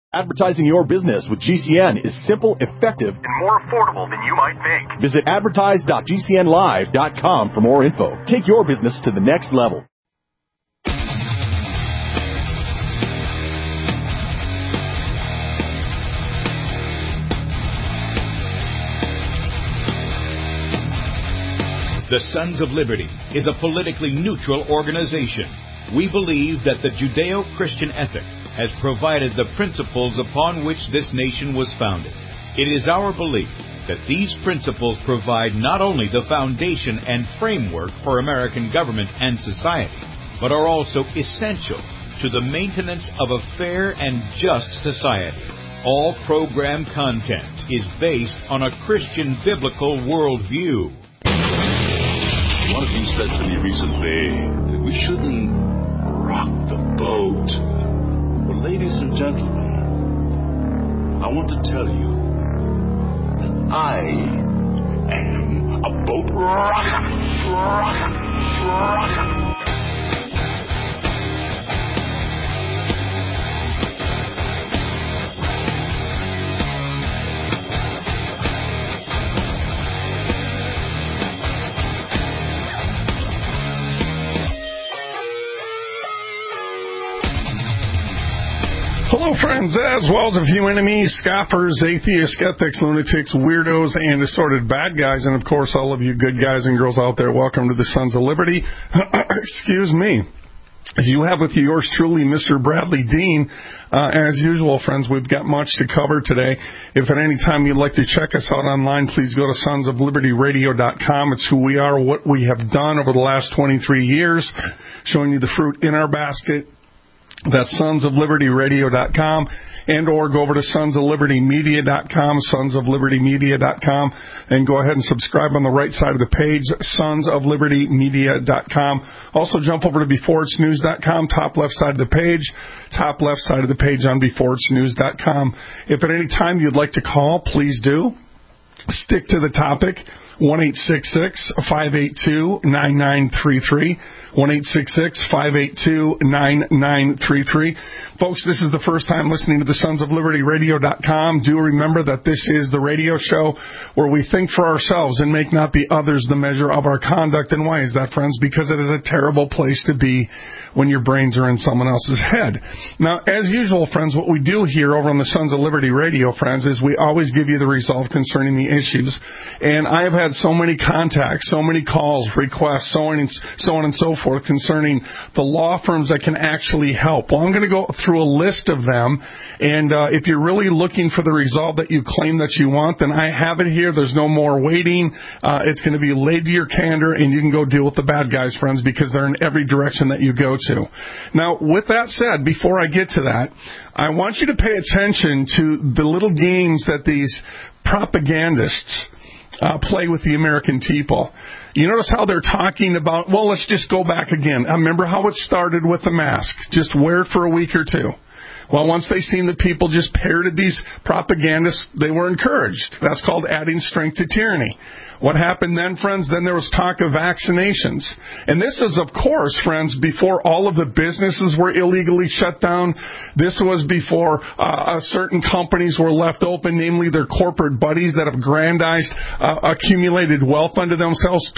Advertising your business with GCN is simple, effective, and more affordable than you might think. Visit advertise.gcnlive.com for more info. Take your business to the next level. The Sons of Liberty is a politically neutral organization. We believe that the Judeo-Christian ethic has provided the principles upon which this nation was founded. It is our belief that these principles provide not only the foundation and framework for American government and society, but are also essential to the maintenance of a fair and just society. All program content is based on a Christian biblical worldview. One of you said to me recently that we shouldn't rock the boat. Well, ladies and gentlemen, I want to tell you that I am a boat rocker. Hello, friends, as well as a few enemies, scoffers, atheists, skeptics, lunatics, weirdos, and assorted bad guys, and, of course, all of you good guys and girls out there. Welcome to the Sons of Liberty. Excuse me. You have with you yours truly, Mr. Bradley Dean. As usual, friends, we've got much to cover today. If at any time you'd like to check us out online, please go to sonsoflibertyradio.com. It's who we are, what we have done over the last 23 years, showing you the fruit in our basket. That's sonsoflibertyradio.com, and or go over to sonsoflibertymedia.com, sonsoflibertymedia.com, and go ahead and subscribe on the right side of the page, sonsoflibertymedia.com. Also jump over to beforeitsnews.com, top left side of the page on beforeitsnews.com. If at any time you'd like to call, please do. Stick to the topic. 1-866-582-9933. 1-866-582-9933. Folks, this is the first time listening to the sonsoflibertyradio.com. Do remember that this is the radio show where we think for ourselves and make not the others the measure of our conduct. And why is that, friends? Because it is a terrible place to be when your brains are in someone else's head. Now, as usual, friends, what we do here over on the Sons of Liberty Radio, friends, is we always give you the resolve concerning the issues. And I have had so many contacts, so many calls, requests, so on and so forth concerning the law firms that can actually help. Well, I'm going to go through a list of them, and if you're really looking for the resolve that you claim that you want, then I have it here. There's no more waiting. It's going to be laid to your candor, and you can go deal with the bad guys, friends, because they're in every direction that you go to. Now, with that said, before I get to that, I want you to pay attention to the little games that these propagandists play with the American people. You notice how they're talking about, well, let's just go back again. I remember how it started with the mask. Just wear it for a week or two. Well, once they seen the people just parroted these propagandists, they were encouraged. That's called adding strength to tyranny. What happened then, friends? Then there was talk of vaccinations. And this is, of course, friends, before all of the businesses were illegally shut down. This was before certain companies were left open, namely their corporate buddies that have grandized, accumulated wealth unto themselves,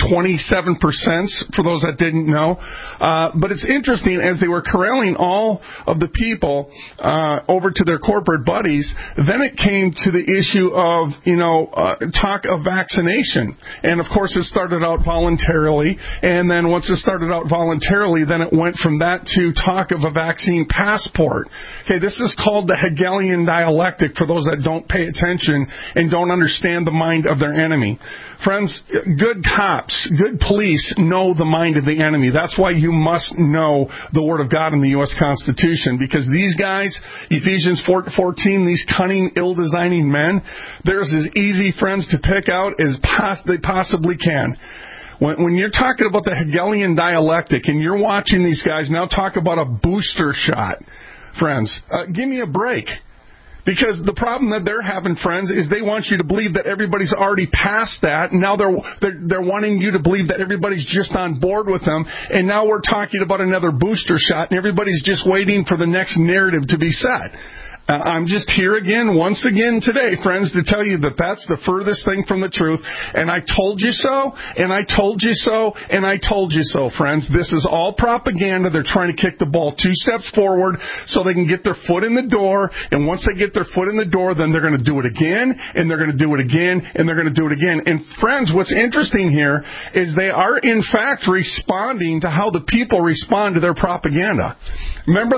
27% for those that didn't know. But it's interesting, as they were corralling all of the people over to their corporate buddies, then it came to the issue of, talk of vaccination. And, of course, it started out voluntarily. And then once it started out voluntarily, then it went from that to talk of a vaccine passport. Okay, this is called the Hegelian dialectic for those that don't pay attention and don't understand the mind of their enemy. Friends, good cops, good police know the mind of the enemy. That's why you must know the Word of God in the U.S. Constitution, because these guys, Ephesians 4:14, these cunning, ill-designing men, they're as easy, friends, to pick out as they possibly can. When you're talking about the Hegelian dialectic and you're watching these guys now talk about a booster shot, friends, give me a break. Because the problem that they're having, friends, is they want you to believe that everybody's already past that. And now they're wanting you to believe that everybody's just on board with them. And now we're talking about another booster shot, and everybody's just waiting for the next narrative to be set. I'm just here again, once again today, friends, to tell you that that's the furthest thing from the truth. And I told you so, and I told you so, and I told you so, friends. This is all propaganda. They're trying to kick the ball 2 steps forward so they can get their foot in the door. And once they get their foot in the door, then they're going to do it again, and they're going to do it again, and they're going to do it again. And friends, what's interesting here is they are, in fact, responding to how the people respond to their propaganda. Remember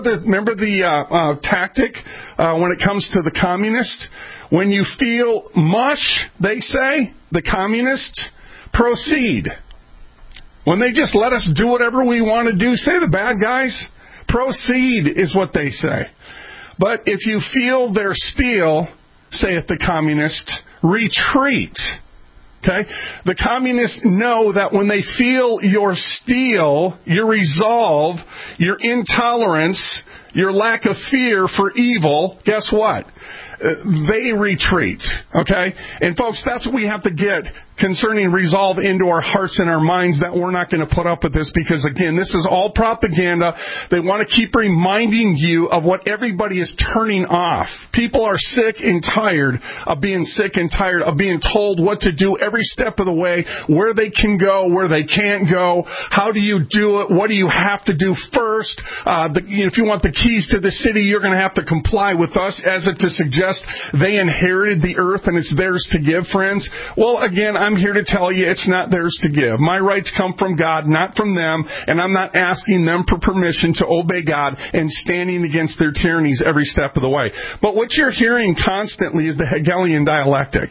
the tactic when it comes to the communists? When you feel mush, they say, the communists, proceed. When they just let us do whatever we want to do, say the bad guys, proceed is what they say. But if you feel their steel, saith the communist, retreat. Okay? The communists know that when they feel your steel, your resolve, your intolerance, your lack of fear for evil, guess what? They retreat. Okay? And folks, that's what we have to get concerning resolve into our hearts and our minds, that we're not going to put up with this, because again, this is all propaganda. They want to keep reminding you of what everybody is turning off. People are sick and tired of being sick and tired of being told what to do every step of the way, where they can go, where they can't go, how do you do it, what do you have to do first. If you want the keys to the city, you're going to have to comply with us, as if to suggest they inherited the earth and it's theirs to give, friends. Well, again, I'm here to tell you it's not theirs to give. My rights come from God, not from them, and I'm not asking them for permission to obey God and standing against their tyrannies every step of the way. But what you're hearing constantly is the Hegelian dialectic.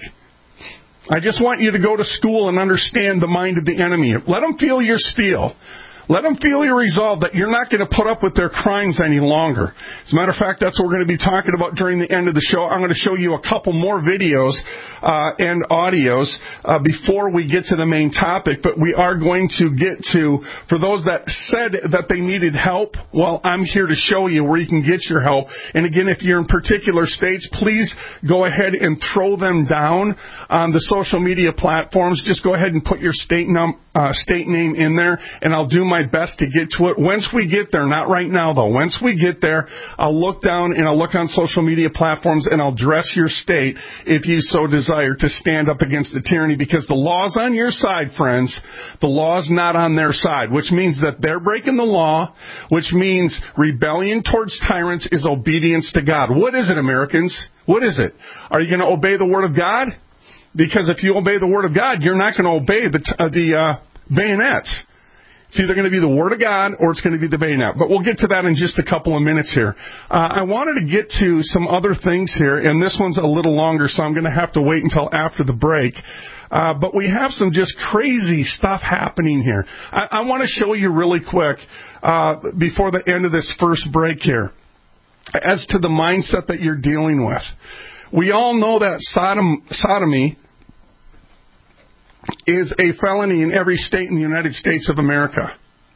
I just want you to go to school and understand the mind of the enemy. Let them feel your steel. Let them feel your resolve that you're not going to put up with their crimes any longer. As a matter of fact, that's what we're going to be talking about during the end of the show. I'm going to show you a couple more videos and audios before we get to the main topic. But we are going to get to, for those that said that they needed help, well, I'm here to show you where you can get your help. And again, if you're in particular states, please go ahead and throw them down on the social media platforms. Just go ahead and put your state name in there, and I'll do my best to get to it. Once we get there, not right now though, once we get there, I'll look down and I'll look on social media platforms and I'll address your state, if you so desire, to stand up against the tyranny, because the law's on your side, friends. The law's not on their side, which means that they're breaking the law, which means rebellion towards tyrants is obedience to God. What is it, Americans? What is it? Are you going to obey the Word of God? Because if you obey the Word of God, you're not going to obey the bayonets. It's either going to be the Word of God or it's going to be the bayonet. But we'll get to that in just a couple of minutes here. I wanted to get to some other things here, and this one's a little longer, so I'm going to have to wait until after the break. But we have some just crazy stuff happening here. I want to show you really quick before the end of this first break here as to the mindset that you're dealing with. We all know that sodomy is a felony in every state in the United States of America.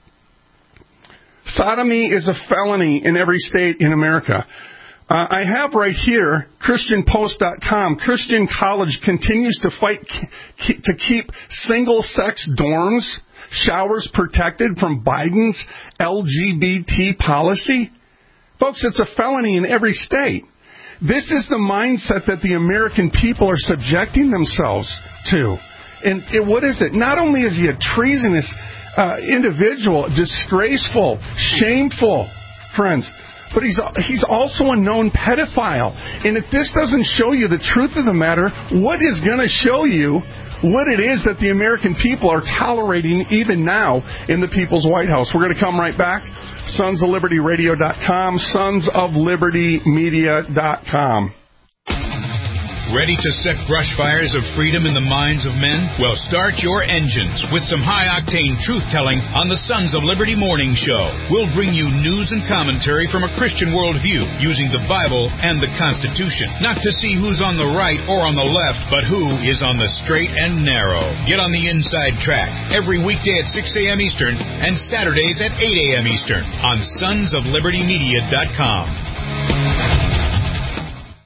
Sodomy is a felony in every state in America. I have right here, ChristianPost.com. Christian College continues to fight to keep single-sex dorms, showers protected from Biden's LGBT policy. Folks, it's a felony in every state. This is the mindset that the American people are subjecting themselves to. And what is it? Not only is he a treasonous individual, disgraceful, shameful, friends, but he's also a known pedophile. And if this doesn't show you the truth of the matter, what is going to show you what it is that the American people are tolerating even now in the People's White House? We're going to come right back. SonsOfLibertyRadio.com, SonsOfLibertyMedia.com. Ready to set brush fires of freedom in the minds of men? Well, start your engines with some high-octane truth-telling on the Sons of Liberty Morning Show. We'll bring you news and commentary from a Christian worldview using the Bible and the Constitution. Not to see who's on the right or on the left, but who is on the straight and narrow. Get on the inside track every weekday at 6 a.m. Eastern and Saturdays at 8 a.m. Eastern on SonsOfLibertyMedia.com.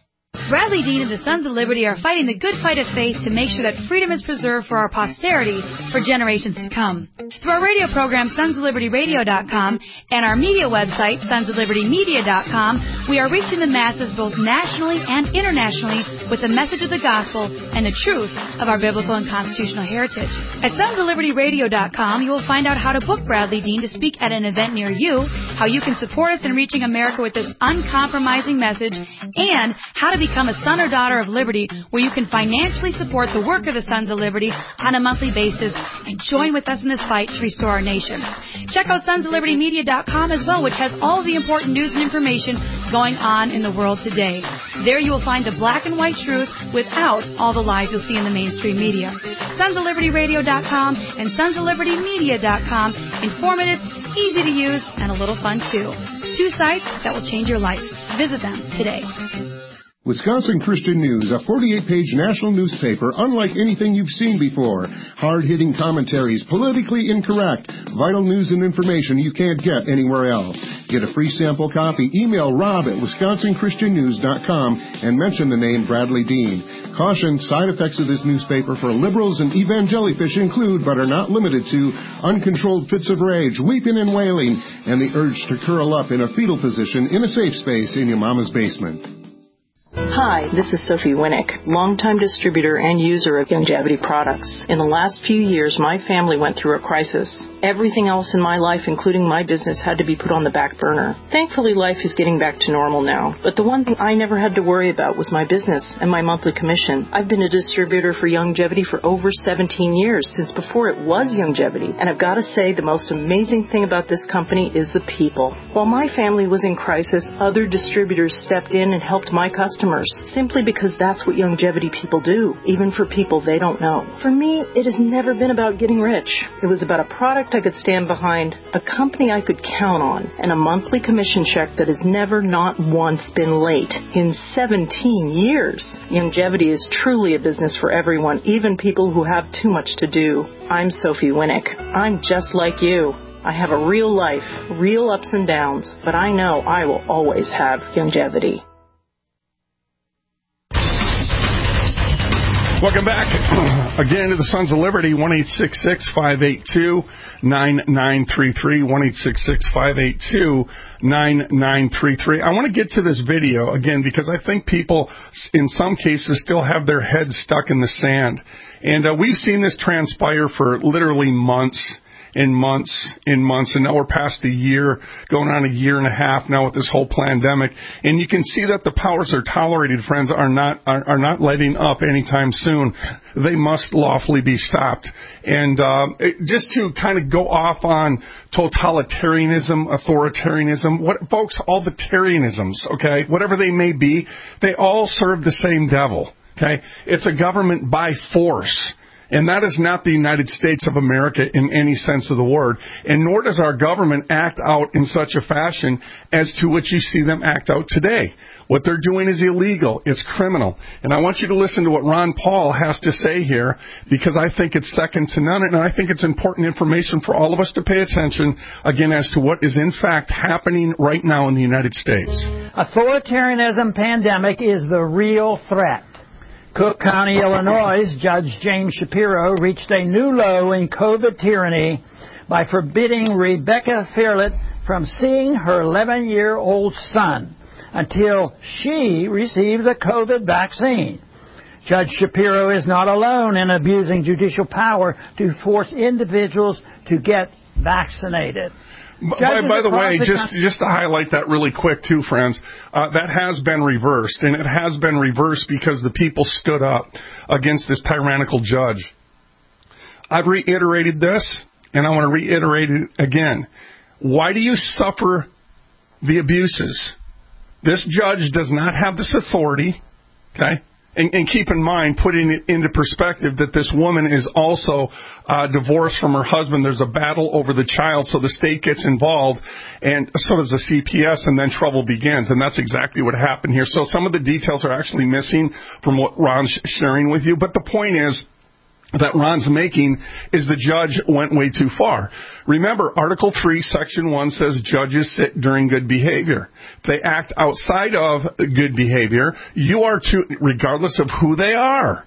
Bradley Dean and the Sons of Liberty are fighting the good fight of faith to make sure that freedom is preserved for our posterity for generations to come. Through our radio program, sonsoflibertyradio.com, and our media website, sonsoflibertymedia.com, we are reaching the masses both nationally and internationally with the message of the gospel and the truth of our biblical and constitutional heritage. At sonsoflibertyradio.com, you will find out how to book Bradley Dean to speak at an event near you, how you can support us in reaching America with this uncompromising message, and how to become a son or daughter of liberty, where you can financially support the work of the Sons of Liberty on a monthly basis and join with us in this fight to restore our nation. Check out sonsoflibertymedia.com as well, which has all the important news and information going on in the world today. There you will find the black and white truth without all the lies you'll see in the mainstream media. sonsoflibertyradio.com and sonsoflibertymedia.com. Informative, easy to use, and a little fun too. 2 sites that will change your life. Visit them today. Wisconsin Christian News, a 48-page national newspaper unlike anything you've seen before. Hard-hitting commentaries, politically incorrect, vital news and information you can't get anywhere else. Get a free sample copy. Email Rob at WisconsinChristianNews.com and mention the name Bradley Dean. Caution, side effects of this newspaper for liberals and evangelifish include, but are not limited to, uncontrolled fits of rage, weeping and wailing, and the urge to curl up in a fetal position in a safe space in your mama's basement. Hi, this is Sophie Winnick, longtime distributor and user of Youngevity products. In the last few years, my family went through a crisis. Everything else in my life, including my business, had to be put on the back burner. Thankfully, life is getting back to normal now. But the one thing I never had to worry about was my business and my monthly commission. I've been a distributor for Youngevity for over 17 years, since before it was Youngevity. And I've got to say, the most amazing thing about this company is the people. While my family was in crisis, other distributors stepped in and helped my customers, simply because that's what Youngevity people do, even for people they don't know. For me, it has never been about getting rich. It was about a product I could stand behind, a company I could count on, and a monthly commission check that has never, not once, been late in 17 years. Youngevity is truly a business for everyone, even people who have too much to do. I'm Sophie Winnick. I'm just like you. I have a real life, real ups and downs, but I know I will always have Youngevity. Welcome back again to the Sons of Liberty, 1-866-582-9933, 1-866-582-9933. I want to get to this video again because I think people, in some cases, still have their heads stuck in the sand. And we've seen this transpire for literally months and months and months, and now we're past a year, going on a year and a half now with this whole pandemic, and you can see that the powers are tolerated, friends, are not letting up anytime soon. They must lawfully be stopped. And just to kind of go off on totalitarianism, authoritarianism, folks, all the Tarianisms, okay, whatever they may be, they all serve the same devil, okay? It's a government by force. And that is not the United States of America in any sense of the word. And nor does our government act out in such a fashion as to what you see them act out today. What they're doing is illegal. It's criminal. And I want you to listen to what Ron Paul has to say here, because I think it's second to none. And I think it's important information for all of us to pay attention, again, as to what is in fact happening right now in the United States. Authoritarianism pandemic is the real threat. Cook County, Illinois, Judge James Shapiro reached a new low in COVID tyranny by forbidding Rebecca Fairlett from seeing her 11-year-old son until she receives a COVID vaccine. Judge Shapiro is not alone in abusing judicial power to force individuals to get vaccinated. By the way, just to highlight that really quick, too, friends, that has been reversed, and it has been reversed because the people stood up against this tyrannical judge. I've reiterated this, and I want to reiterate it again. Why do you suffer the abuses? This judge does not have this authority, okay? And keep in mind, putting it into perspective, that this woman is also divorced from her husband. There's a battle over the child, so the state gets involved, and so does the CPS, and then trouble begins. And that's exactly what happened here. So some of the details are actually missing from what Ron's sharing with you. But the point is, that Ron's making is the judge went way too far. Remember, Article 3, Section 1 says judges sit during good behavior. If they act outside of good behavior, you are to, regardless of who they are,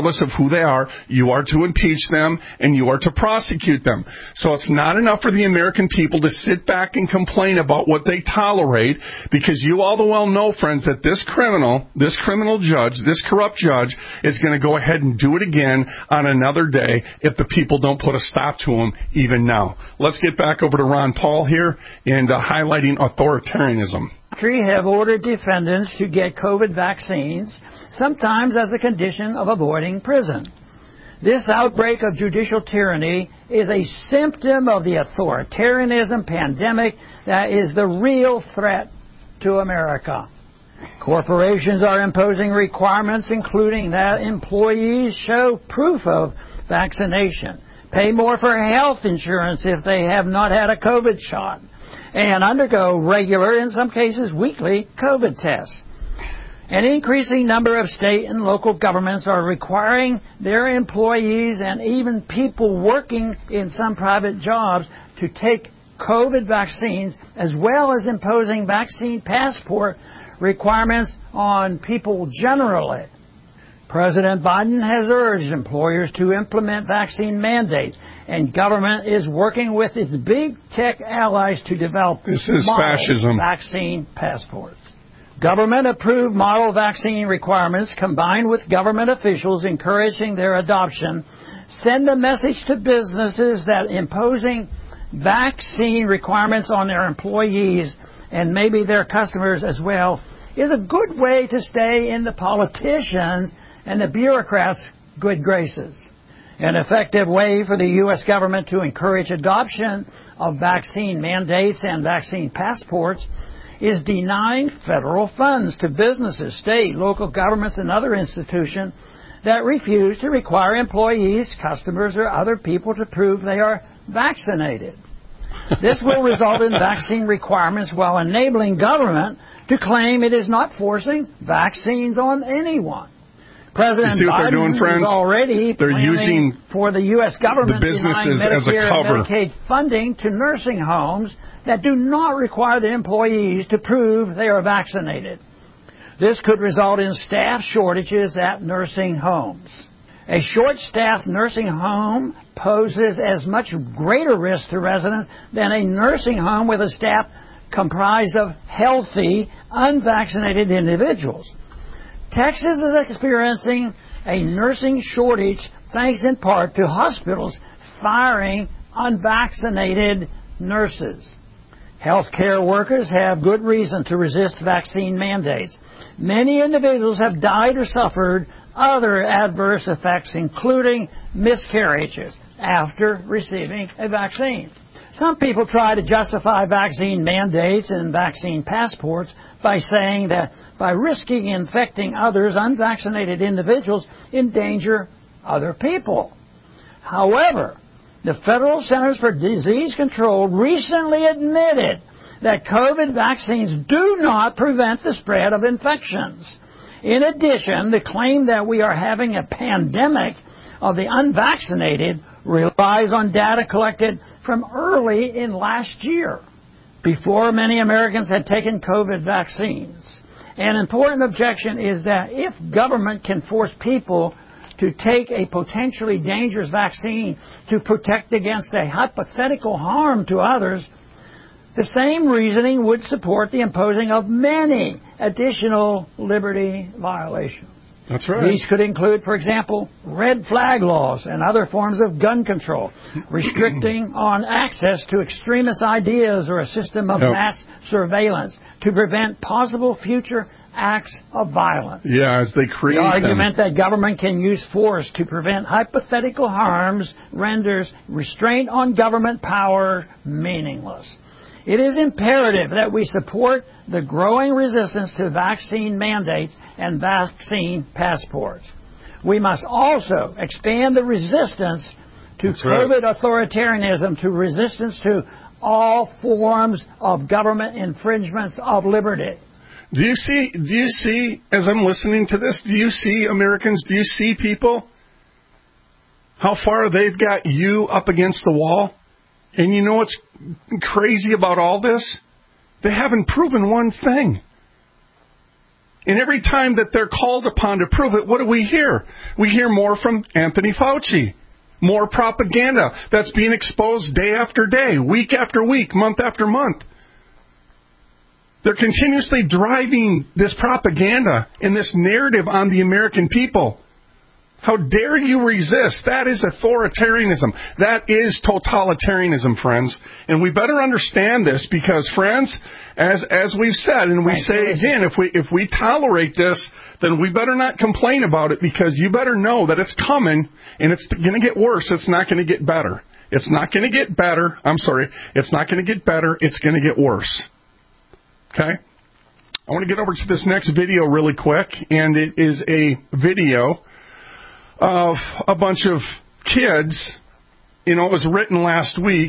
you are to impeach them and you are to prosecute them. So it's not enough for the American people to sit back and complain about what they tolerate, because you all well know, friends, that this criminal judge, this corrupt judge, is going to go ahead and do it again on another day if the people don't put a stop to him even now. Let's get back over to Ron Paul here and highlighting authoritarianism. Have ordered defendants to get COVID vaccines, sometimes as a condition of avoiding prison. This outbreak of judicial tyranny is a symptom of the authoritarianism pandemic that is the real threat to America. Corporations are imposing requirements, including that employees show proof of vaccination, pay more for health insurance if they have not had a COVID shot, and undergo regular, in some cases weekly, COVID tests. An increasing number of state and local governments are requiring their employees and even people working in some private jobs to take COVID vaccines, as well as imposing vaccine passport requirements on people generally. President Biden has urged employers to implement vaccine mandates, and government is working with its big tech allies to develop fascism vaccine passports. Government-approved model vaccine requirements, combined with government officials encouraging their adoption, send a message to businesses that imposing vaccine requirements on their employees and maybe their customers as well is a good way to stay in the politicians' and the bureaucrats' good graces. An effective way for the U.S. government to encourage adoption of vaccine mandates and vaccine passports is denying federal funds to businesses, state, local governments, and other institutions that refuse to require employees, customers, or other people to prove they are vaccinated. This will result in vaccine requirements while enabling government to claim it is not forcing vaccines on anyone. President Biden is already planning for the U.S. government the businesses as a cover. And Medicaid funding to nursing homes that do not require the employees to prove they are vaccinated. This could result in staff shortages at nursing homes. A short-staffed nursing home poses as much greater risk to residents than a nursing home with a staff comprised of healthy, unvaccinated individuals. Texas is experiencing a nursing shortage thanks in part to hospitals firing unvaccinated nurses. Healthcare workers have good reason to resist vaccine mandates. Many individuals have died or suffered other adverse effects, including miscarriages, after receiving a vaccine. Some people try to justify vaccine mandates and vaccine passports by saying that by risking infecting others, unvaccinated individuals endanger other people. However, the Federal Centers for Disease Control recently admitted that COVID vaccines do not prevent the spread of infections. In addition, the claim that we are having a pandemic of the unvaccinated relies on data collected from early in last year, before many Americans had taken COVID vaccines. An important objection is that if government can force people to take a potentially dangerous vaccine to protect against a hypothetical harm to others, the same reasoning would support the imposing of many additional liberty violations. That's right. These could include, for example, red flag laws and other forms of gun control, restricting on access to extremist ideas or a system of mass surveillance to prevent possible future acts of violence. Yeah, as they create the argument that government can use force to prevent hypothetical harms renders restraint on government power meaningless. It is imperative that we support the growing resistance to vaccine mandates and vaccine passports. We must also expand the resistance to COVID authoritarianism, to resistance to all forms of government infringements of liberty. Do you see, as I'm listening to this, do you see Americans, do you see people how far they've got you up against the wall? And you know what's crazy about all this? They haven't proven one thing. And every time that they're called upon to prove it, what do we hear? We hear more from Anthony Fauci. More propaganda that's being exposed day after day, week after week, month after month. They're continuously driving this propaganda and this narrative on the American people. How dare you resist? That is authoritarianism. That is totalitarianism, friends. And we better understand this because, friends, as we've said, and we say again, if we tolerate this, then we better not complain about it because you better know that it's coming and it's going to get worse. It's not going to get better. It's not going to get better. I'm sorry. It's not going to get better. It's going to get worse. Okay? I want to get over to this next video really quick, and it is a video of a bunch of kids. You know, it was written last week.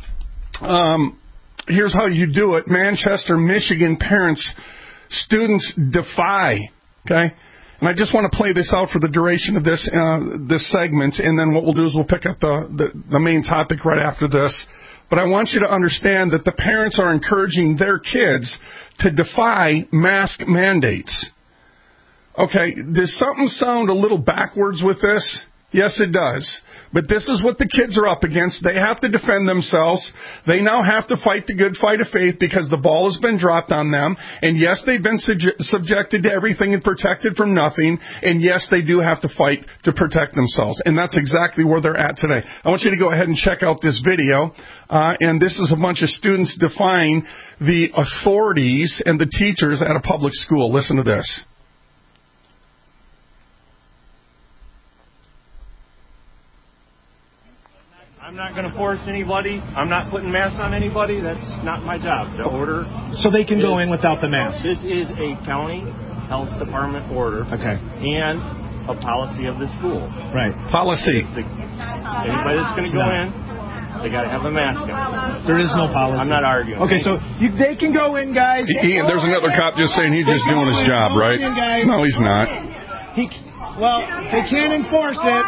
Here's how you do it. Manchester, Michigan parents, students defy. Okay? And I just want to play this out for the duration of this segment, and then what we'll do is we'll pick up the main topic right after this. But I want you to understand that the parents are encouraging their kids to defy mask mandates. Okay, does something sound a little backwards with this? Yes, it does. But this is what the kids are up against. They have to defend themselves. They now have to fight the good fight of faith because the ball has been dropped on them. And yes, they've been subjected to everything and protected from nothing. And yes, they do have to fight to protect themselves. And that's exactly where they're at today. I want you to go ahead and check out this video. And this is a bunch of students defying the authorities and the teachers at a public school. Listen to this. I'm not going to force anybody. I'm not putting masks on anybody. That's not my job. The order. So they can go in without the mask. This is a county health department order. Okay. And a policy of the school. Right. Policy. Anybody that's going to go in, they got to have a mask on. There is no policy. I'm not arguing. Okay, so they can go in, guys. Ian, there's another cop just saying he's just doing his job, right? No, he's not. Well, they can't enforce it.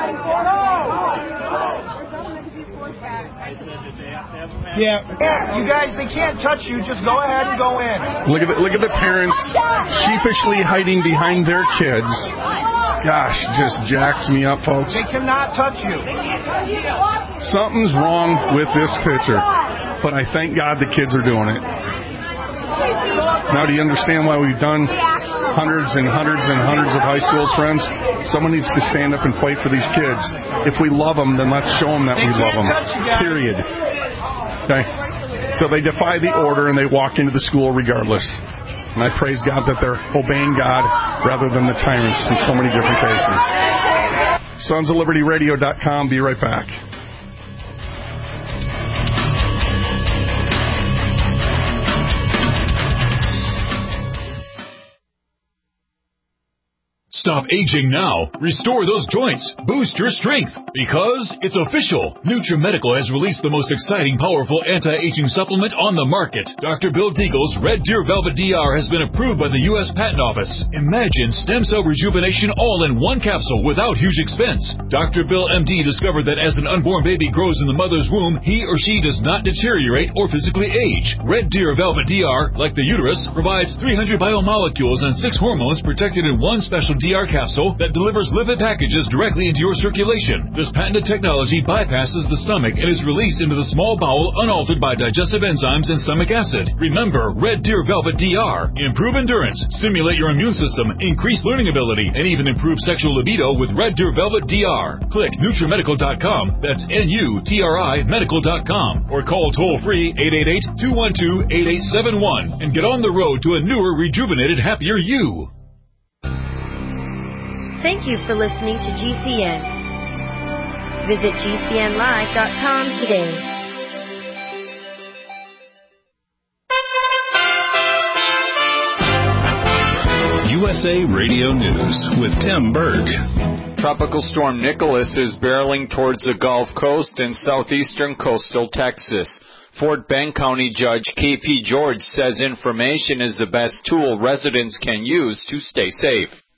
Yeah, you guys, they can't touch you. Just go ahead and go in. Look at the parents sheepishly hiding behind their kids. Gosh, just jacks me up, folks. They cannot touch you. Something's wrong with this picture, but I thank God the kids are doing it. Now, do you understand why we've done hundreds and hundreds and hundreds of high schools, friends? Someone needs to stand up and fight for these kids. If we love them, then let's show them that we love them. Period. Okay? So they defy the order and they walk into the school regardless. And I praise God that they're obeying God rather than the tyrants in so many different cases. SonsOfLibertyRadio.com. Be right back. Stop aging now. Restore those joints. Boost your strength. Because it's official. NutriMedical has released the most exciting, powerful anti-aging supplement on the market. Dr. Bill Deagle's Red Deer Velvet DR has been approved by the U.S. Patent Office. Imagine stem cell rejuvenation all in one capsule without huge expense. Dr. Bill MD discovered that as an unborn baby grows in the mother's womb, he or she does not deteriorate or physically age. Red Deer Velvet DR, like the uterus, provides 300 biomolecules and 6 hormones protected in one special DR capsule that delivers lipid packages directly into your circulation. This patented technology bypasses the stomach and is released into the small bowel unaltered by digestive enzymes and stomach acid. Remember, Red Deer Velvet DR. Improve endurance, stimulate your immune system, increase learning ability, and even improve sexual libido with Red Deer Velvet DR. Click NutriMedical.com, that's NUTRI Medical.com, or call toll-free 888-212-8871 and get on the road to a newer, rejuvenated, happier you. Thank you for listening to GCN. Visit GCNlive.com today. USA Radio News with Tim Berg. Tropical storm Nicholas is barreling towards the Gulf Coast in southeastern coastal Texas. Fort Bend County Judge K.P. George says information is the best tool residents can use to stay safe.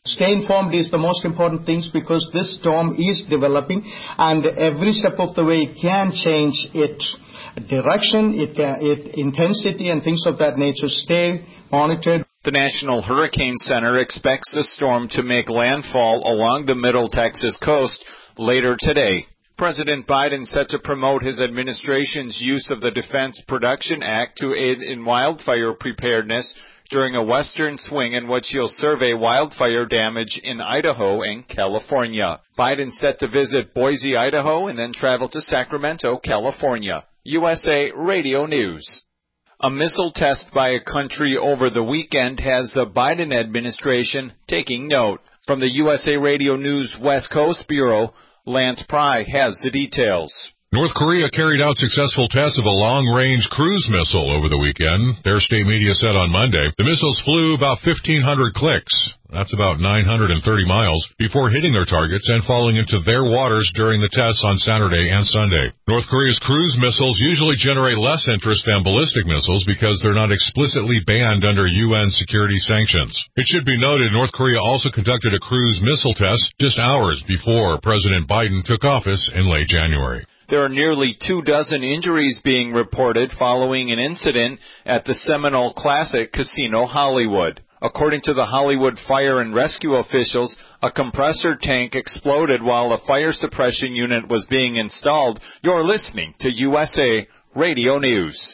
Stay informed is the most important thing because this storm is developing, and every step of the way it can change its direction, its intensity, and things of that nature. Stay monitored. The National Hurricane Center expects the storm to make landfall along the Middle Texas coast later today. President Biden set to promote his administration's use of the Defense Production Act to aid in wildfire preparedness during a western swing in which he'll survey wildfire damage in Idaho and California. Biden set to visit Boise, Idaho, and then travel to Sacramento, California. USA Radio News. A missile test by a country over the weekend has the Biden administration taking note. From the USA Radio News West Coast Bureau, Lance Pry has the details. North Korea carried out successful tests of a long-range cruise missile over the weekend. Their state media said on Monday the missiles flew about 1,500 clicks. That's about 930 miles before hitting their targets and falling into their waters during the tests on Saturday and Sunday. North Korea's cruise missiles usually generate less interest than ballistic missiles because they're not explicitly banned under UN security sanctions. It should be noted North Korea also conducted a cruise missile test just hours before President Biden took office in late January. There are nearly 24 injuries being reported following an incident at the Seminole Classic Casino Hollywood. According to the Hollywood fire and rescue officials, a compressor tank exploded while a fire suppression unit was being installed. You're listening to USA Radio News.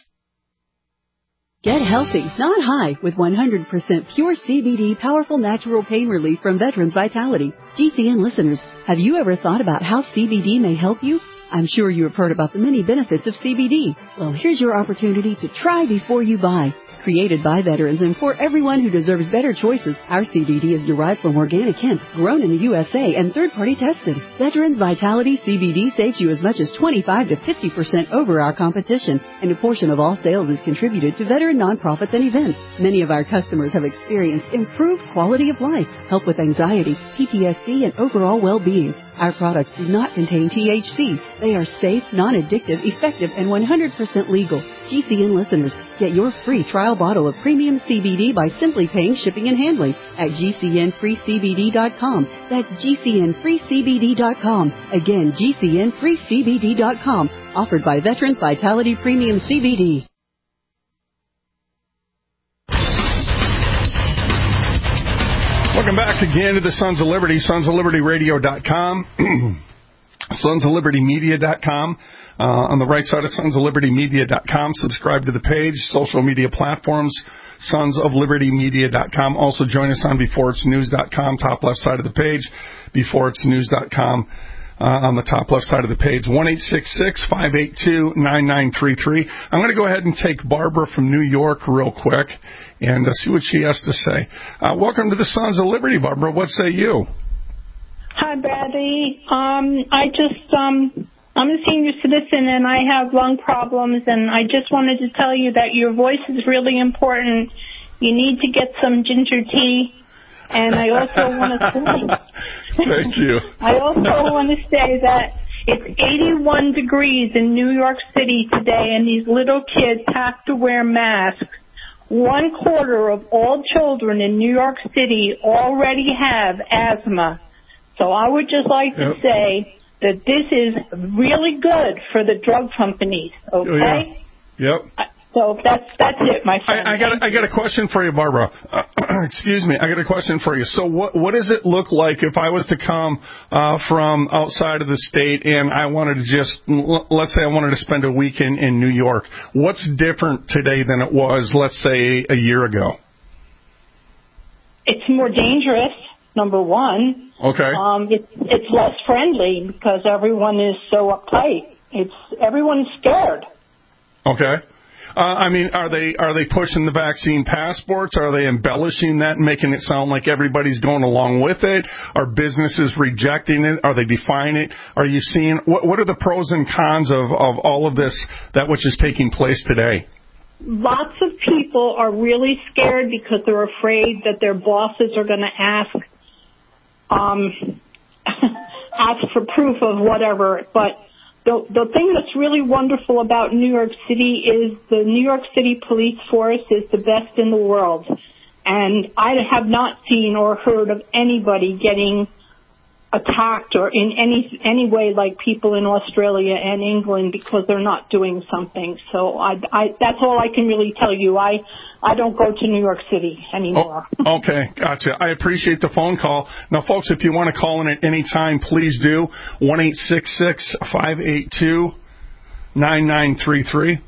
Get healthy, not high, with 100% pure CBD powerful natural pain relief from Veterans Vitality. GCN listeners, have you ever thought about how CBD may help you? I'm sure you have heard about the many benefits of CBD. Well, here's your opportunity to try before you buy. Created by veterans and for everyone who deserves better choices, our CBD is derived from organic hemp, grown in the USA, and third-party tested. Veterans Vitality CBD saves you as much as 25 to 50% over our competition, and a portion of all sales is contributed to veteran nonprofits and events. Many of our customers have experienced improved quality of life, help with anxiety, PTSD, and overall well-being. Our products do not contain THC. They are safe, non-addictive, effective, and 100% legal. GCN listeners, get your free trial bottle of premium CBD by simply paying shipping and handling at GCNFreeCBD.com. That's GCNFreeCBD.com. Again, GCNFreeCBD.com. Offered by Veterans Vitality Premium CBD. Welcome back again to the Sons of Liberty, sonsoflibertyradio.com, sonsoflibertymedia.com. On the right side of sonsoflibertymedia.com, subscribe to the page, social media platforms, sonsoflibertymedia.com. Also join us on beforeitsnews.com, top left side of the page, beforeitsnews.com. On the top left side of the page, 1-866-582-9933. I'm going to go ahead and take Barbara from New York real quick and see what she has to say. Welcome to the Sons of Liberty, Barbara. What say you? Hi, Bradley. I'm a senior citizen and I have lung problems, and I just wanted to tell you that your voice is really important. You need to get some ginger tea. And I also want to say, thank you. I also want to say that it's 81 degrees in New York City today, and these little kids have to wear masks. 1/4 of all children in New York City already have asthma. So I would just like to say that this is really good for the drug companies, okay? Yep. So that's it, my friend. I got a question for you, Barbara. Excuse me. I got a question for you. So what does it look like if I was to come from outside of the state and I wanted to just, let's say I wanted to spend a week in New York? What's different today than it was, let's say, a year ago? It's more dangerous, number one. Okay. It's less friendly because everyone is so uptight. Everyone's scared. Okay. Are they pushing the vaccine passports? Are they embellishing that and making it sound like everybody's going along with it? Are businesses rejecting it? Are they defying it? Are you seeing what are the pros and cons of all of this, that which is taking place today? Lots of people are really scared because they're afraid that their bosses are going to ask for proof of whatever, but the thing that's really wonderful about New York City is the New York City police force is the best in the world. And I have not seen or heard of anybody getting attacked or in any way like people in Australia and England because they're not doing something. So that's all I can really tell you. I don't go to New York City anymore. Oh, okay, gotcha. I appreciate the phone call. Now, folks, if you want to call in at any time, please do. 1-866-582-9933.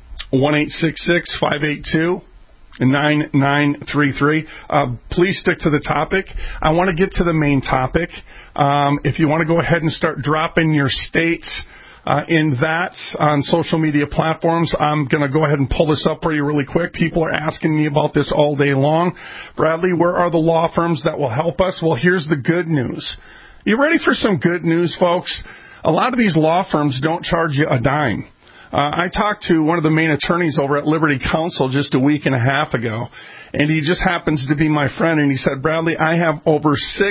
1-866-582-9933. Please stick to the topic. I want to get to the main topic. If you want to go ahead and start dropping your states in that on social media platforms, I'm going to go ahead and pull this up for you really quick. People are asking me about this all day long. Bradley, where are the law firms that will help us? Well, here's the good news. You ready for some good news, folks? A lot of these law firms don't charge you a dime. I talked to one of the main attorneys over at Liberty Counsel just a week and a half ago, and he just happens to be my friend, and he said, Bradley, I have over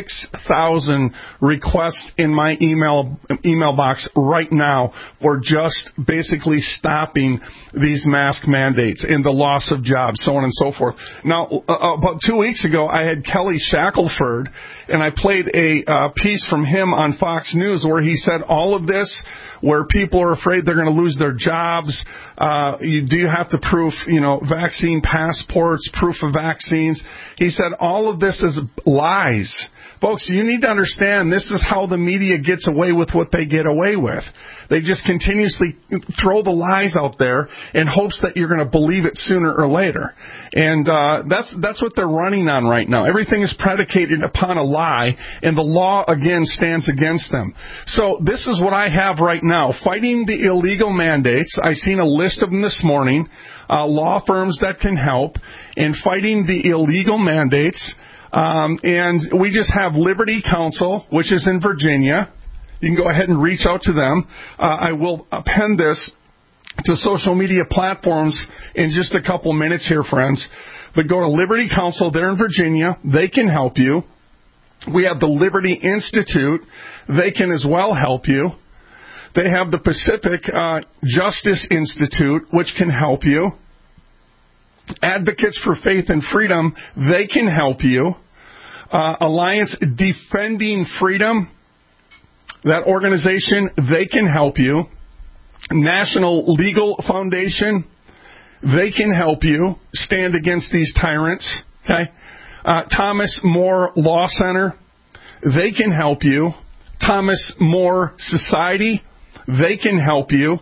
6,000 requests in my email box right now for just basically stopping these mask mandates and the loss of jobs, so on and so forth. Now, about 2 weeks ago, I had Kelly Shackelford, and I played a piece from him on Fox News where he said all of this, where people are afraid they're going to lose their jobs. You have to prove, vaccine passports, proof of vaccines. He said all of this is lies. Folks, you need to understand this is how the media gets away with what they get away with. They just continuously throw the lies out there in hopes that you're going to believe it sooner or later. And that's what they're running on right now. Everything is predicated upon a lie, and the law, again, stands against them. So this is what I have right now. Fighting the illegal mandates. I seen a list of them this morning, law firms that can help, and fighting the illegal mandates. And we just have Liberty Counsel, which is in Virginia. You can go ahead and reach out to them. I will append this to social media platforms in just a couple minutes here, friends. But go to Liberty Counsel. They're in Virginia. They can help you. We have the Liberty Institute. They can as well help you. They have the Pacific Justice Institute, which can help you. Advocates for Faith and Freedom, they can help you. Alliance Defending Freedom, that organization, they can help you. National Legal Foundation, they can help you stand against these tyrants. Okay, Thomas More Law Center, they can help you. Thomas More Society, they can help you.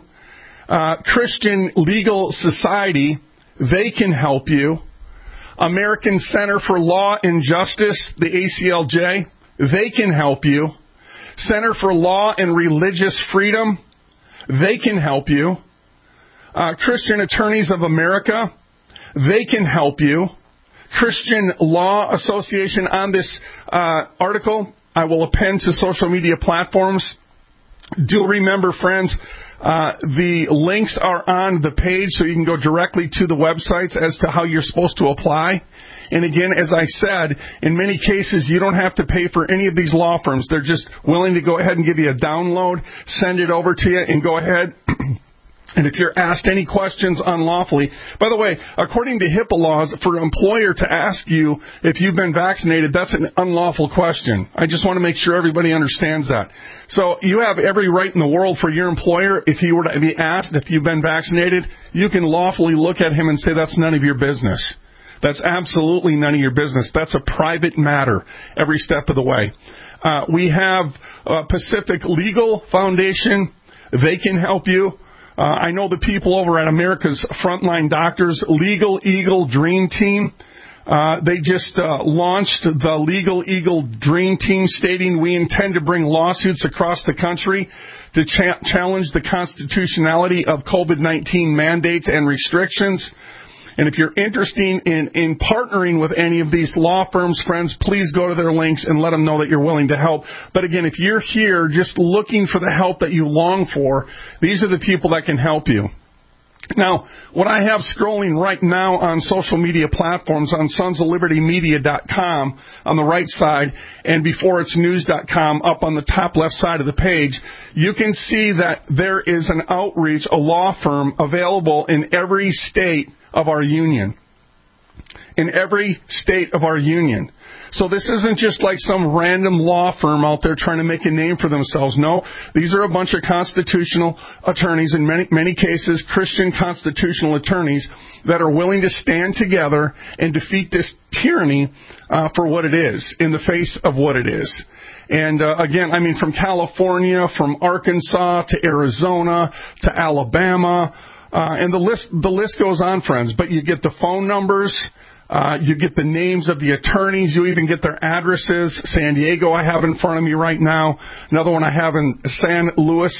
Christian Legal Society, they can help you. American Center for Law and Justice, the ACLJ, they can help you. Center for Law and Religious Freedom, they can help you. Christian Attorneys of America, they can help you. Christian Law Association, on this article, I will append to social media platforms. Do remember, friends, the links are on the page, so you can go directly to the websites as to how you're supposed to apply. And again, as I said, in many cases, you don't have to pay for any of these law firms. They're just willing to go ahead and give you a download, send it over to you, and go ahead. And if you're asked any questions unlawfully, by the way, according to HIPAA laws, for an employer to ask you if you've been vaccinated, that's an unlawful question. I just want to make sure everybody understands that. So you have every right in the world for your employer, if he were to be asked if you've been vaccinated, you can lawfully look at him and say that's none of your business. That's absolutely none of your business. That's a private matter every step of the way. We have Pacific Legal Foundation. They can help you. I know the people over at America's Frontline Doctors, Legal Eagle Dream Team. They just launched the Legal Eagle Dream Team, stating we intend to bring lawsuits across the country to challenge the constitutionality of COVID-19 mandates and restrictions. And if you're interested in partnering with any of these law firms, friends, please go to their links and let them know that you're willing to help. But again, if you're here just looking for the help that you long for, these are the people that can help you. Now, what I have scrolling right now on social media platforms on sonsoflibertymedia.com on the right side, and before it's news.com up on the top left side of the page, you can see that there is an outreach, a law firm available in every state of our union. in every state of our union. So this isn't just like some random law firm out there trying to make a name for themselves. No, these are a bunch of constitutional attorneys, in many cases Christian constitutional attorneys, that are willing to stand together and defeat this tyranny for what it is, in the face of what it is. And again, I mean, from California, from Arkansas to Arizona to Alabama, and the list goes on, friends. But you get the phone numbers. You get the names of the attorneys. You even get their addresses. San Diego I have in front of me right now. Another one I have in San Luis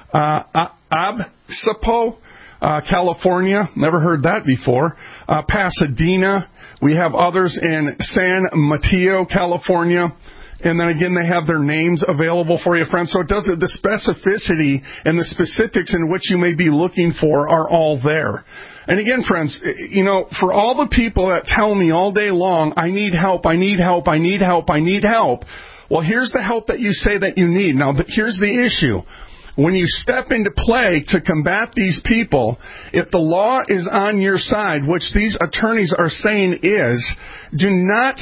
Obispo, California. Never heard that before. Pasadena. We have others in San Mateo, California. And then again, they have their names available for you, friends. So it does the specificity and the specifics in which you may be looking for are all there. And again, friends, you know, for all the people that tell me all day long, I need help, I need help, I need help, I need help. Well, here's the help that you say that you need. Now, here's the issue. When you step into play to combat these people, if the law is on your side, which these attorneys are saying is, do not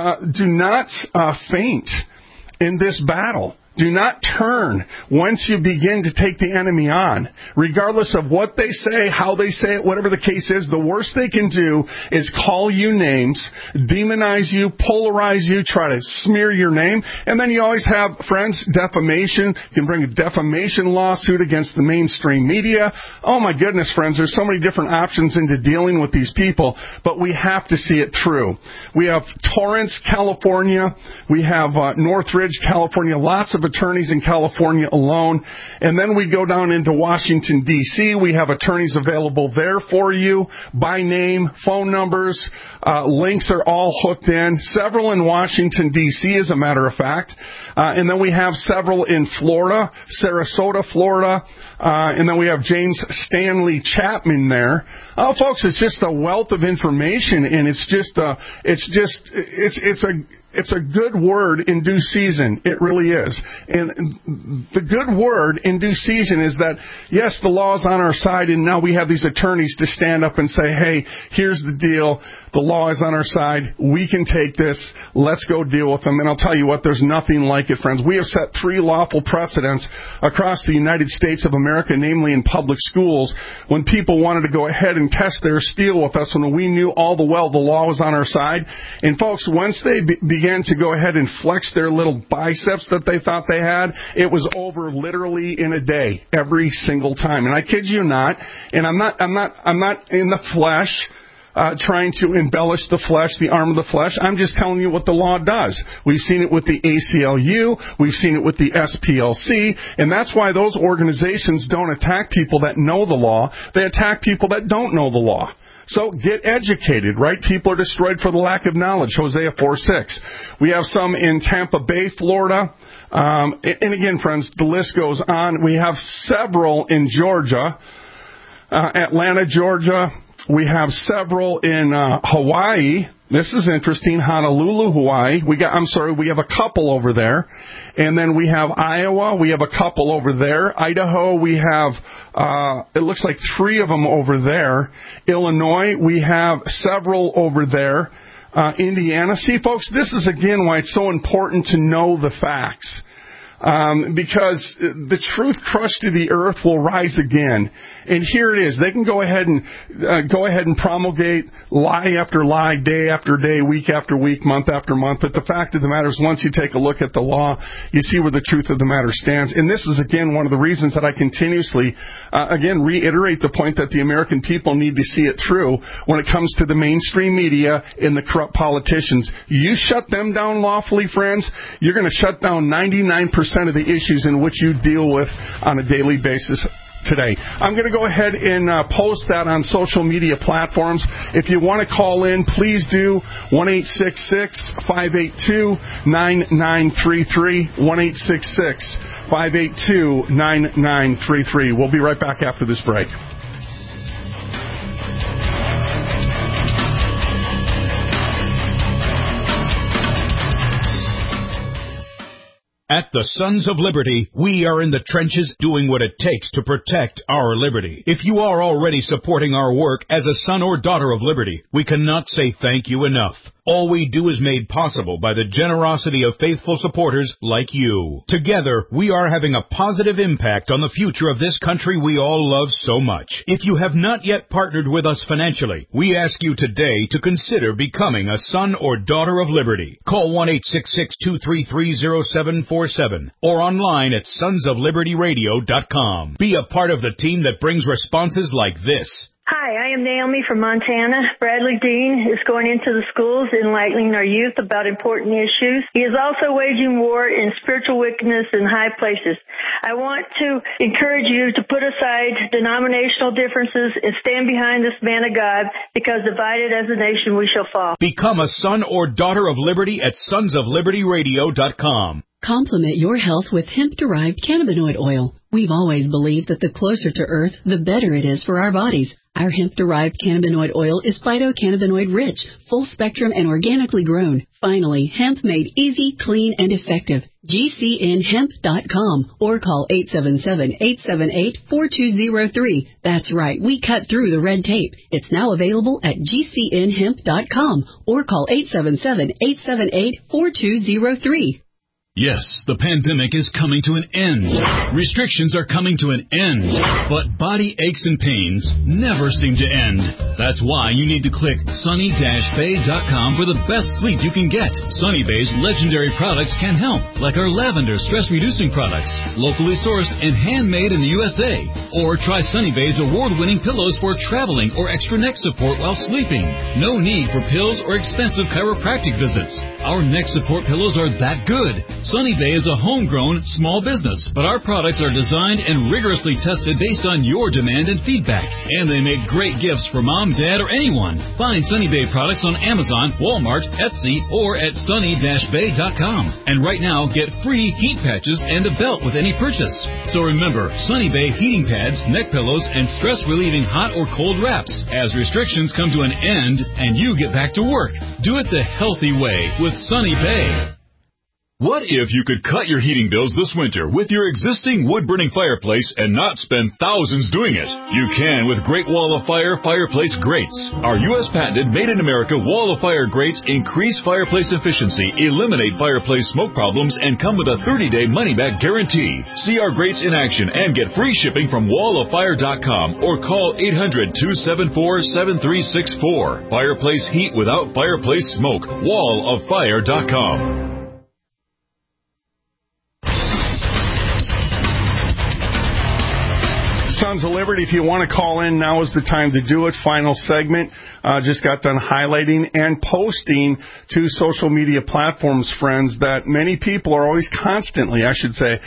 faint in this battle. Do not turn once you begin to take the enemy on. Regardless of what they say, how they say it, whatever the case is, the worst they can do is call you names, demonize you, polarize you, try to smear your name. And then you always have, friends, defamation. You can bring a defamation lawsuit against the mainstream media. Oh my goodness, friends, there's so many different options into dealing with these people, but we have to see it through. We have Torrance, California. We have Northridge, California. Lots of attorneys in California alone. And then we go down into Washington, D.C. We have attorneys available there for you by name, phone numbers, links are all hooked in. Several in Washington, D.C., as a matter of fact. And then we have several in Florida, Sarasota, Florida. And then we have James Stanley Chapman there. Oh, folks, it's just a wealth of information, and it's a good word in due season. It really is. And the good word in due season is that, yes, the law is on our side, and now we have these attorneys to stand up and say, hey, here's the deal. The law is on our side. We can take this. Let's go deal with them. And I'll tell you what, there's nothing like it, friends. We have set 3 lawful precedents across the United States of America, namely in public schools, when people wanted to go ahead and test their steel with us when we knew all the well the law was on our side. And folks, once they began to go ahead and flex their little biceps that they thought they had, it was over literally in a day, every single time. And I kid you not, and I'm not in the flesh, trying to embellish the flesh, the arm of the flesh. I'm just telling you what the law does. We've seen it with the ACLU. We've seen it with the SPLC. And that's why those organizations don't attack people that know the law. They attack people that don't know the law. So get educated, right? People are destroyed for the lack of knowledge, Hosea 4:6. We have some in Tampa Bay, Florida. And again, friends, the list goes on. We have several in Georgia, Atlanta, Georgia. We have several in Hawaii. This is interesting. Honolulu, Hawaii. We have a couple over there. And then we have Iowa. We have a couple over there. Idaho, we have, it looks like 3 of them over there. Illinois, we have several over there. Indiana. See, folks, this is again why it's so important to know the facts. Because the truth crushed to the earth will rise again. And here it is. They can go ahead and promulgate lie after lie, day after day, week after week, month after month. But the fact of the matter is, once you take a look at the law, you see where the truth of the matter stands. And this is, again, one of the reasons that I continuously, reiterate the point that the American people need to see it through when it comes to the mainstream media and the corrupt politicians. You shut them down lawfully, friends, you're going to shut down 99% of the issues in which you deal with on a daily basis today. I'm going to go ahead and post that on social media platforms. If you want to call in, please do. 1-866-582-9933. 1-866-582-9933. We'll be right back after this break. At the Sons of Liberty, we are in the trenches doing what it takes to protect our liberty. If you are already supporting our work as a son or daughter of liberty, we cannot say thank you enough. All we do is made possible by the generosity of faithful supporters like you. Together, we are having a positive impact on the future of this country we all love so much. If you have not yet partnered with us financially, we ask you today to consider becoming a son or daughter of liberty. Call 1-866-233-0747 or online at sonsoflibertyradio.com. Be a part of the team that brings responses like this. Hi, I am Naomi from Montana. Bradley Dean is going into the schools enlightening our youth about important issues. He is also waging war in spiritual wickedness in high places. I want to encourage you to put aside denominational differences and stand behind this man of God, because divided as a nation we shall fall. Become a son or daughter of liberty at sonsoflibertyradio.com. Complement your health with hemp-derived cannabinoid oil. We've always believed that the closer to Earth, the better it is for our bodies. Our hemp-derived cannabinoid oil is phytocannabinoid-rich, full-spectrum, and organically grown. Finally, hemp made easy, clean, and effective. GCNhemp.com or call 877-878-4203. That's right, we cut through the red tape. It's now available at GCNhemp.com or call 877-878-4203. Yes, the pandemic is coming to an end. Restrictions are coming to an end. But body aches and pains never seem to end. That's why you need to click sunny-bay.com for the best sleep you can get. Sunny Bay's legendary products can help, like our lavender stress-reducing products, locally sourced and handmade in the USA. Or try Sunny Bay's award-winning pillows for traveling or extra neck support while sleeping. No need for pills or expensive chiropractic visits. Our neck support pillows are that good. Sunny Bay is a homegrown, small business, but our products are designed and rigorously tested based on your demand and feedback. And they make great gifts for mom, dad, or anyone. Find Sunny Bay products on Amazon, Walmart, Etsy, or at sunny-bay.com. And right now, get free heat patches and a belt with any purchase. So remember, Sunny Bay heating pads, neck pillows, and stress-relieving hot or cold wraps. As restrictions come to an end and you get back to work, do it the healthy way with Sunny Bay. What if you could cut your heating bills this winter with your existing wood-burning fireplace and not spend thousands doing it? You can with Great Wall of Fire fireplace grates. Our U.S. patented made-in-America Wall of Fire grates increase fireplace efficiency, eliminate fireplace smoke problems, and come with a 30-day money-back guarantee. See our grates in action and get free shipping from walloffire.com or call 800-274-7364. Fireplace heat without fireplace smoke. walloffire.com. Sons of Liberty, if you want to call in, now is the time to do it. Final segment. Just got done highlighting and posting to social media platforms, friends, that many people are always constantly, that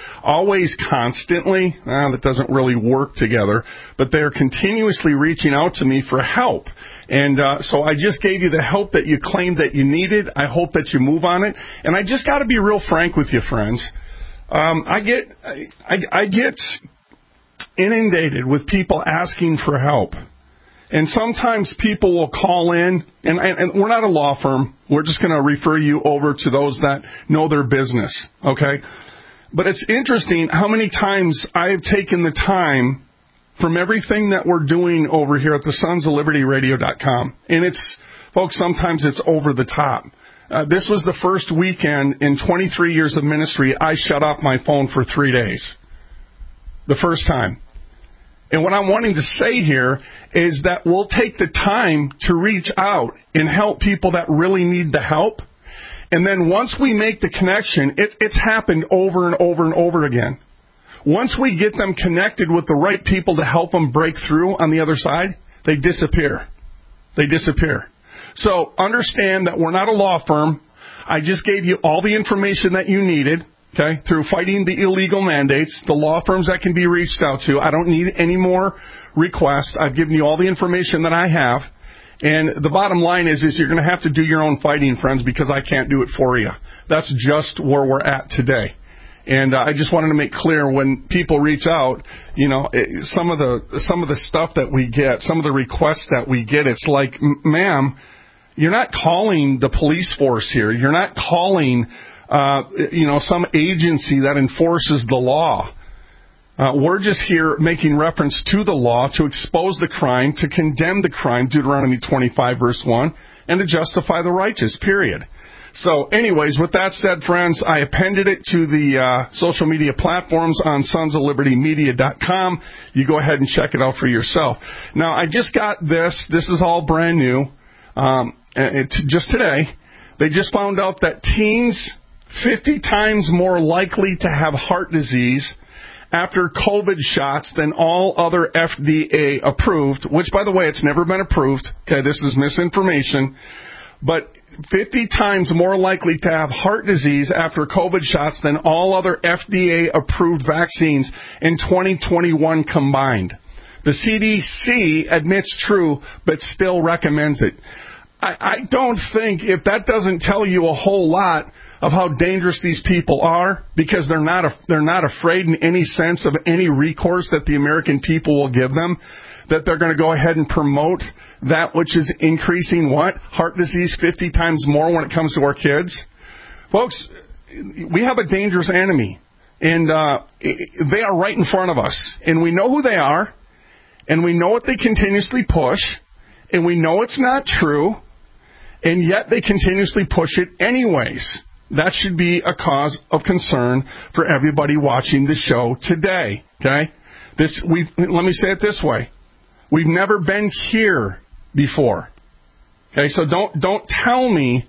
doesn't really work together, but they're continuously reaching out to me for help. And so I just gave you the help that you claimed that you needed. I hope that you move on it. And I just got to be real frank with you, friends. I get inundated with people asking for help. And sometimes people will call in, and we're not a law firm. We're just going to refer you over to those that know their business, okay? But it's interesting how many times I have taken the time from everything that we're doing over here at the sonsoflibertyradio.com. And it's, folks, sometimes it's over the top. This was the first weekend in 23 years of ministry I shut off my phone for 3 days. The first time. And what I'm wanting to say here is that we'll take the time to reach out and help people that really need the help. And then once we make the connection, it's happened over and over and over again. Once we get them connected with the right people to help them break through on the other side, they disappear. They disappear. So understand that we're not a law firm. I just gave you all the information that you needed. Okay, through fighting the illegal mandates, the law firms that can be reached out to. I don't need any more requests. I've given you all the information that I have. And the bottom line is you're going to have to do your own fighting, friends, because I can't do it for you. That's just where we're at today. And I just wanted to make clear when people reach out, some of the stuff that we get, some of the requests that we get, it's like, ma'am, you're not calling the police force here. You're not calling some agency that enforces the law. We're just here making reference to the law to expose the crime, to condemn the crime, Deuteronomy 25, verse 1, and to justify the righteous, period. So anyways, with that said, friends, I appended it to the social media platforms on sonsoflibertymedia.com. You go ahead and check it out for yourself. Now, I just got this. This is all brand new. Just today, they just found out that teens 50 times more likely to have heart disease after COVID shots than all other FDA approved, which, by the way, it's never been approved. Okay, this is misinformation. But 50 times more likely to have heart disease after COVID shots than all other FDA-approved vaccines in 2021 combined. The CDC admits true, but still recommends it. I don't think, if that doesn't tell you a whole lot of how dangerous these people are, because they're not afraid in any sense of any recourse that the American people will give them, that they're going to go ahead and promote that which is increasing what? Heart disease 50 times more when it comes to our kids. Folks, we have a dangerous enemy, and they are right in front of us, and we know who they are, and we know what they continuously push, and we know it's not true, and yet they continuously push it anyways. That should be a cause of concern for everybody watching the show today, okay? Let me say it this way. We've never been here before. Okay, so don't tell me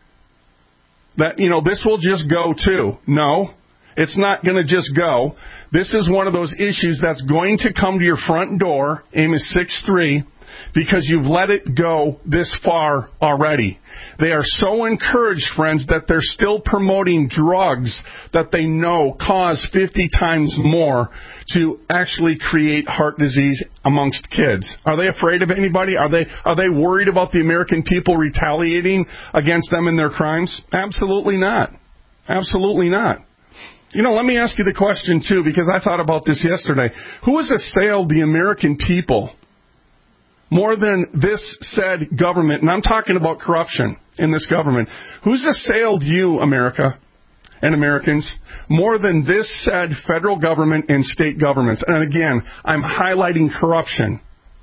that, this will just go too. No, it's not going to just go. This is one of those issues that's going to come to your front door, Amos 6:3, because you've let it go this far already. They are so encouraged, friends, that they're still promoting drugs that they know cause 50 times more to actually create heart disease amongst kids. Are they afraid of anybody? Are they worried about the American people retaliating against them in their crimes? Absolutely not. Absolutely not. Let me ask you the question, too, because I thought about this yesterday. Who has assailed the American people more than this said government? And I'm talking about corruption in this government. Who's assailed you, America and Americans, more than this said federal government and state governments? And again, I'm highlighting corruption.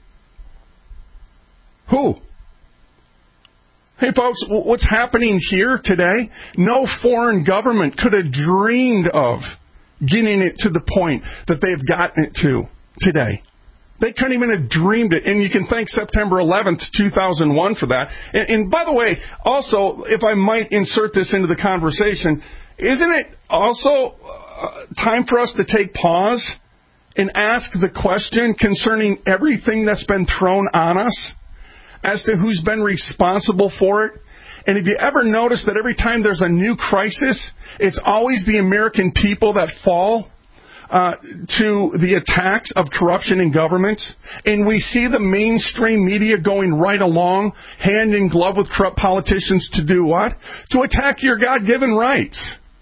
Who? Hey, folks, what's happening here today? No foreign government could have dreamed of getting it to the point that they've gotten it to today. They couldn't even have dreamed it. And you can thank September 11th, 2001 for that. And by the way, also, if I might insert this into the conversation, isn't it also time for us to take pause and ask the question concerning everything that's been thrown on us as to who's been responsible for it? And have you ever noticed that every time there's a new crisis, it's always the American people that fall to the attacks of corruption in government? And we see the mainstream media going right along, hand in glove with corrupt politicians to do what? To attack your God-given rights.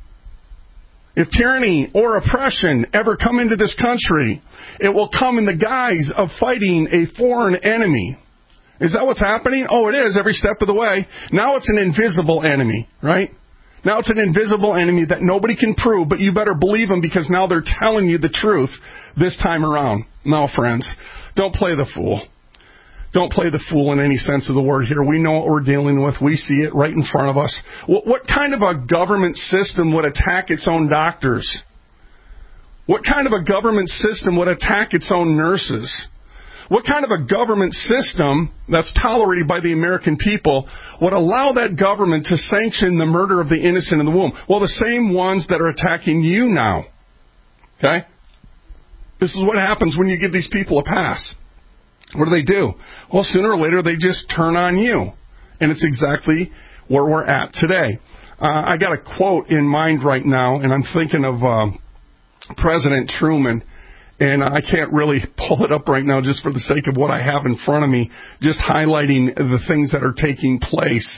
If tyranny or oppression ever come into this country, it will come in the guise of fighting a foreign enemy. Is that what's happening? Oh, it is every step of the way. Now it's an invisible enemy, right? Now it's an invisible enemy that nobody can prove, but you better believe them because now they're telling you the truth this time around. No, friends, don't play the fool. Don't play the fool in any sense of the word here. We know what we're dealing with. We see it right in front of us. What kind of a government system would attack its own doctors? What kind of a government system would attack its own nurses? What kind of a government system that's tolerated by the American people would allow that government to sanction the murder of the innocent in the womb? Well, the same ones that are attacking you now. Okay? This is what happens when you give these people a pass. What do? Well, sooner or later, they just turn on you. And it's exactly where we're at today. I got a quote in mind right now, and I'm thinking of President Truman. And I can't really pull it up right now just for the sake of what I have in front of me, just highlighting the things that are taking place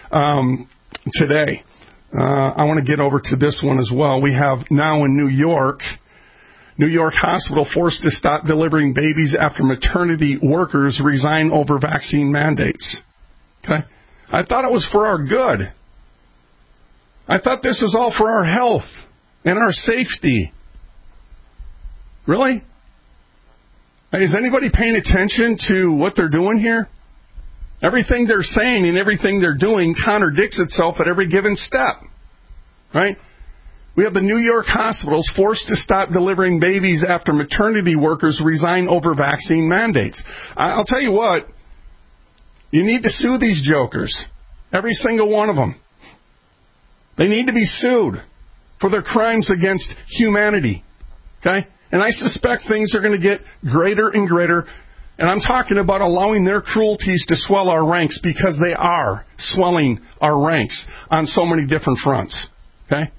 today. I want to get over to this one as well. We have now in New York hospital forced to stop delivering babies after maternity workers resign over vaccine mandates. Okay? I thought it was for our good. I thought this was all for our health and our safety. Really? Is anybody paying attention to what they're doing here? Everything they're saying and everything they're doing contradicts itself at every given step. Right? We have the New York hospitals forced to stop delivering babies after maternity workers resign over vaccine mandates. I'll tell you what, you need to sue these jokers. Every single one of them. They need to be sued for their crimes against humanity. Okay? And I suspect things are going to get greater and greater. And I'm talking about allowing their cruelties to swell our ranks, because they are swelling our ranks on so many different fronts. Okay?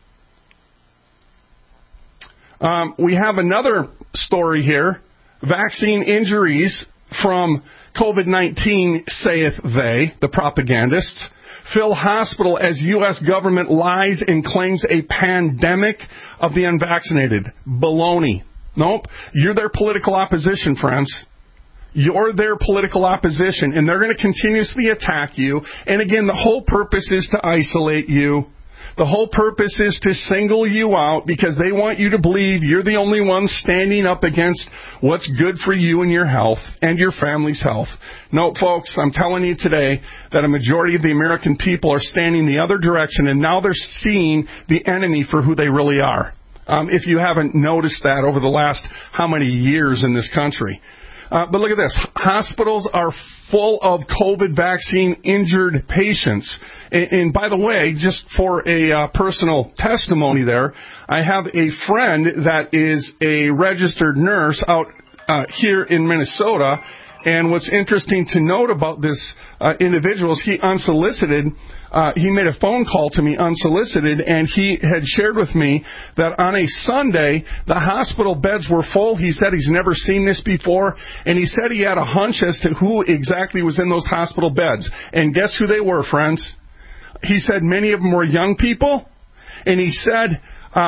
We have another story here. Vaccine injuries from COVID-19, saith they, the propagandists, fill hospital as U.S. government lies and claims a pandemic of the unvaccinated. Baloney. Nope. You're their political opposition, friends. You're their political opposition, and they're going to continuously attack you. And again, the whole purpose is to isolate you. The whole purpose is to single you out, because they want you to believe you're the only one standing up against what's good for you and your health and your family's health. No, folks, I'm telling you today that a majority of the American people are standing the other direction, and now they're seeing the enemy for who they really are. If you haven't noticed that over the last how many years in this country. But look at this. Hospitals are full of COVID vaccine injured patients. And by the way, just for a personal testimony there, I have a friend that is a registered nurse out here in Minnesota. And what's interesting to note about this individual is he unsolicited. He made a phone call to me unsolicited, and he had shared with me that on a Sunday, the hospital beds were full. He said he's never seen this before, and he said he had a hunch as to who exactly was in those hospital beds. And guess who they were, friends? He said many of them were young people, and he said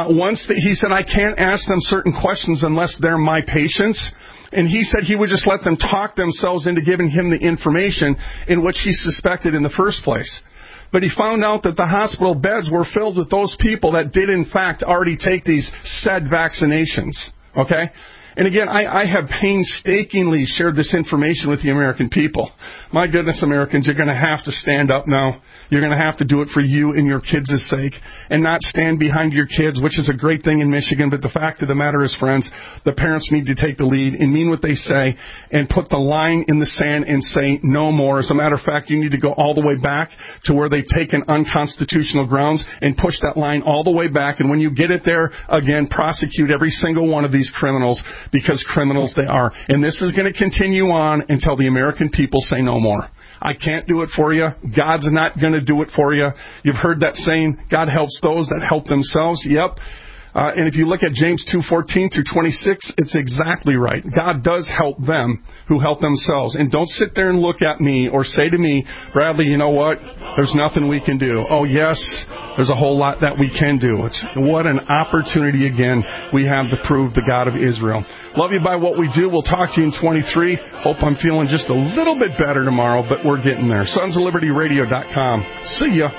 he said, I can't ask them certain questions unless they're my patients. And he said he would just let them talk themselves into giving him the information in which he suspected in the first place. But he found out that the hospital beds were filled with those people that did, in fact, already take these said vaccinations. Okay? And again, I have painstakingly shared this information with the American people. My goodness, Americans, you're going to have to stand up now. You're going to have to do it for you and your kids' sake, and not stand behind your kids, which is a great thing in Michigan. But the fact of the matter is, friends, the parents need to take the lead and mean what they say and put the line in the sand and say no more. As a matter of fact, you need to go all the way back to where they've taken unconstitutional grounds and push that line all the way back. And when you get it there, again, prosecute every single one of these criminals, because criminals they are. And this is going to continue on until the American people say no more. I can't do it for you. God's not going to do it for you. You've heard that saying, God helps those that help themselves. Yep. And if you look at James 2:14 through 26, it's exactly right. God does help them who help themselves. And don't sit there and look at me or say to me, Bradley, you know what? There's nothing we can do. Oh, yes, there's a whole lot that we can do. What an opportunity, again, we have to prove the God of Israel. Love you by what we do. We'll talk to you in 23. Hope I'm feeling just a little bit better tomorrow, but we're getting there. SonsOfLibertyRadio.com. See ya.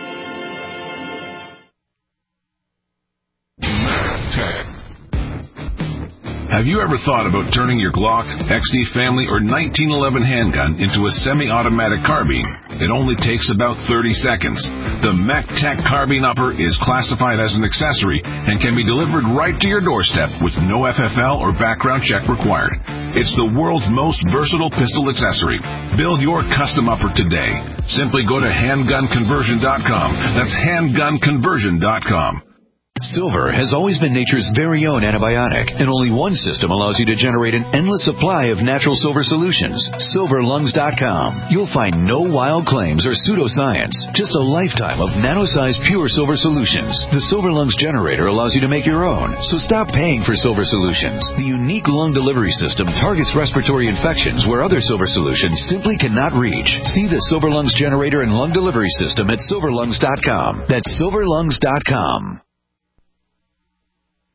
Have you ever thought about turning your Glock, XD Family, or 1911 handgun into a semi-automatic carbine? It only takes about 30 seconds. The MechTech Carbine Upper is classified as an accessory and can be delivered right to your doorstep with no FFL or background check required. It's the world's most versatile pistol accessory. Build your custom upper today. Simply go to handgunconversion.com. That's handgunconversion.com. Silver has always been nature's very own antibiotic, and only one system allows you to generate an endless supply of natural silver solutions. SilverLungs.com. You'll find no wild claims or pseudoscience, just a lifetime of nano-sized pure silver solutions. The Silver Lungs generator allows you to make your own, so stop paying for silver solutions. The unique lung delivery system targets respiratory infections where other silver solutions simply cannot reach. See the Silver Lungs generator and lung delivery system at SilverLungs.com. That's SilverLungs.com.